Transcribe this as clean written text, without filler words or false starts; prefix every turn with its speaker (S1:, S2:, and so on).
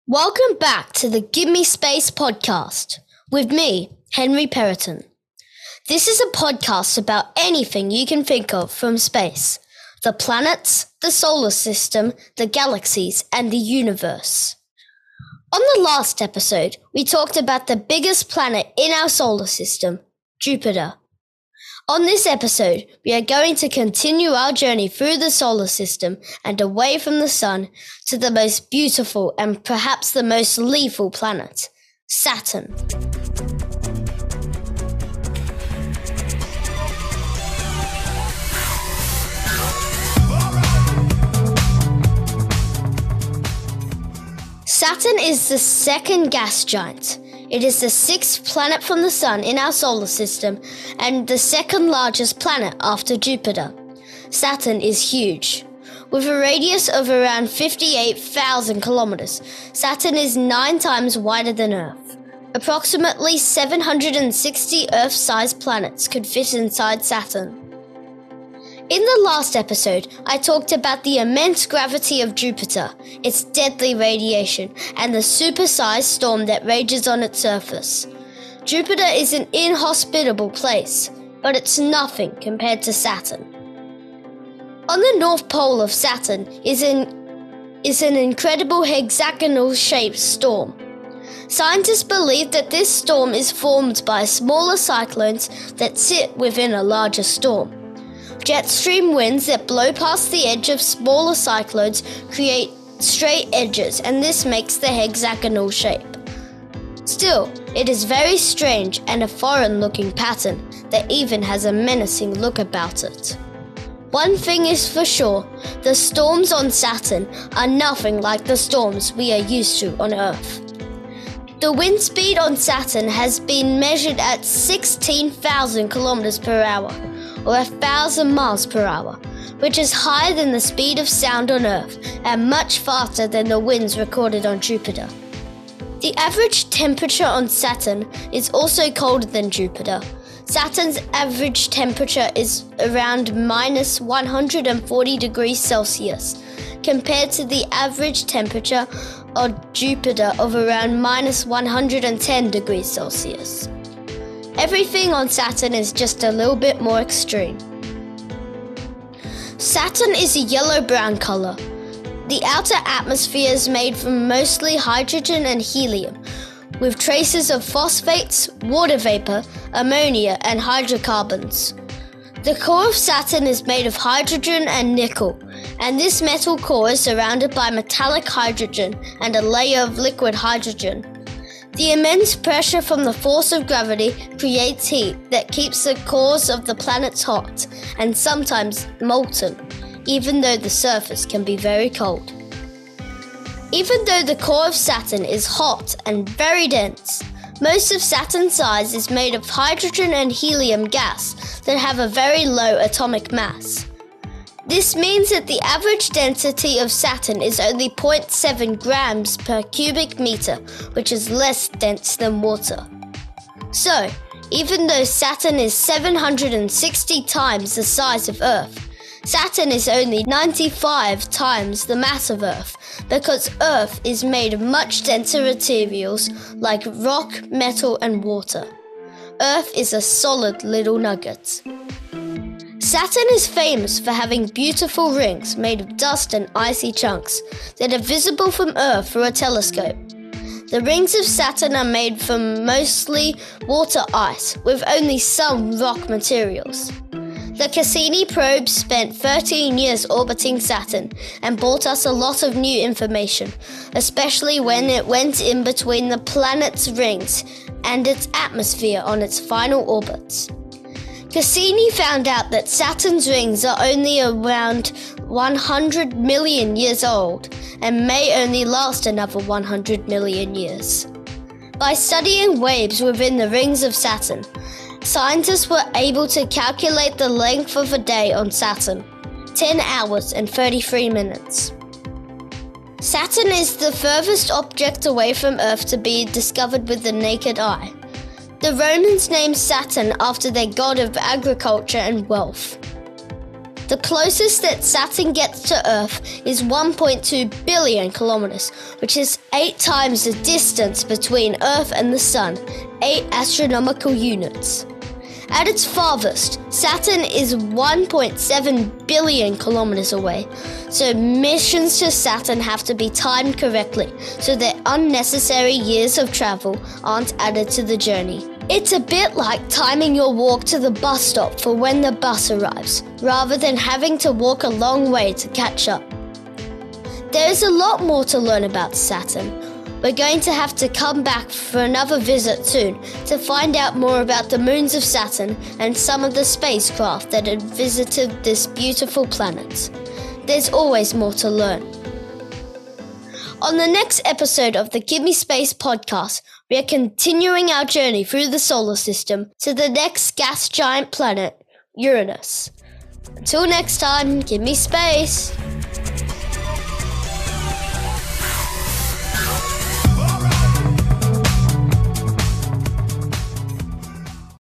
S1: Welcome back to the Give Me Space podcast with me, Henry Periton. This is a podcast about anything you can think of from space, the planets, the solar system, the galaxies, and the universe. On the last episode, we talked about the biggest planet in our solar system, Jupiter. On this episode, we are going to continue our journey through the solar system and away from the sun to the most beautiful and perhaps the most lethal planet, Saturn. Saturn is the second gas giant. It is the sixth planet from the Sun in our solar system and the second largest planet after Jupiter. Saturn is huge. With a radius of around 58,000 kilometers, Saturn is 9 times wider than Earth. Approximately 760 Earth-sized planets could fit inside Saturn. In the last episode, I talked about the immense gravity of Jupiter, its deadly radiation, and the supersized storm that rages on its surface. Jupiter is an inhospitable place, but it's nothing compared to Saturn. On the north pole of Saturn is an incredible hexagonal-shaped storm. Scientists believe that this storm is formed by smaller cyclones that sit within a larger storm. Jet stream winds that blow past the edge of smaller cyclones create straight edges, and this makes the hexagonal shape. Still, it is very strange and a foreign-looking pattern that even has a menacing look about it. One thing is for sure, the storms on Saturn are nothing like the storms we are used to on Earth. The wind speed on Saturn has been measured at 16,000 kilometers per hour, or 1,000 miles per hour, which is higher than the speed of sound on Earth and much faster than the winds recorded on Jupiter. The average temperature on Saturn is also colder than Jupiter. Saturn's average temperature is around minus 140 degrees Celsius, compared to the average temperature on Jupiter of around minus 110 degrees Celsius. Everything on Saturn is just a little bit more extreme. Saturn is a yellow-brown color. The outer atmosphere is made from mostly hydrogen and helium, with traces of phosphates, water vapor, ammonia, and hydrocarbons. The core of Saturn is made of hydrogen and nickel, and this metal core is surrounded by metallic hydrogen and a layer of liquid hydrogen. The immense pressure from the force of gravity creates heat that keeps the cores of the planets hot and sometimes molten, even though the surface can be very cold. Even though the core of Saturn is hot and very dense, most of Saturn's size is made of hydrogen and helium gas that have a very low atomic mass. This means that the average density of Saturn is only 0.7 grams per cubic meter, which is less dense than water. So, even though Saturn is 760 times the size of Earth, Saturn is only 95 times the mass of Earth, because Earth is made of much denser materials like rock, metal, and water. Earth is a solid little nugget. Saturn is famous for having beautiful rings made of dust and icy chunks that are visible from Earth through a telescope. The rings of Saturn are made from mostly water ice, with only some rock materials. The Cassini probe spent 13 years orbiting Saturn and brought us a lot of new information, especially when it went in between the planet's rings and its atmosphere on its final orbits. Cassini found out that Saturn's rings are only around 100 million years old and may only last another 100 million years. By studying waves within the rings of Saturn, scientists were able to calculate the length of a day on Saturn, 10 hours and 33 minutes. Saturn is the furthest object away from Earth to be discovered with the naked eye. The Romans named Saturn after their god of agriculture and wealth. The closest that Saturn gets to Earth is 1.2 billion kilometers, which is 8 times the distance between Earth and the Sun, 8 astronomical units. At its farthest, Saturn is 1.7 billion kilometers away, so missions to Saturn have to be timed correctly so that unnecessary years of travel aren't added to the journey. It's a bit like timing your walk to the bus stop for when the bus arrives, rather than having to walk a long way to catch up. There is a lot more to learn about Saturn. We're going to have to come back for another visit soon to find out more about the moons of Saturn and some of the spacecraft that had visited this beautiful planet. There's always more to learn. On the next episode of the Gimme Space podcast, we are continuing our journey through the solar system to the next gas giant planet, Uranus. Until next time, give me space.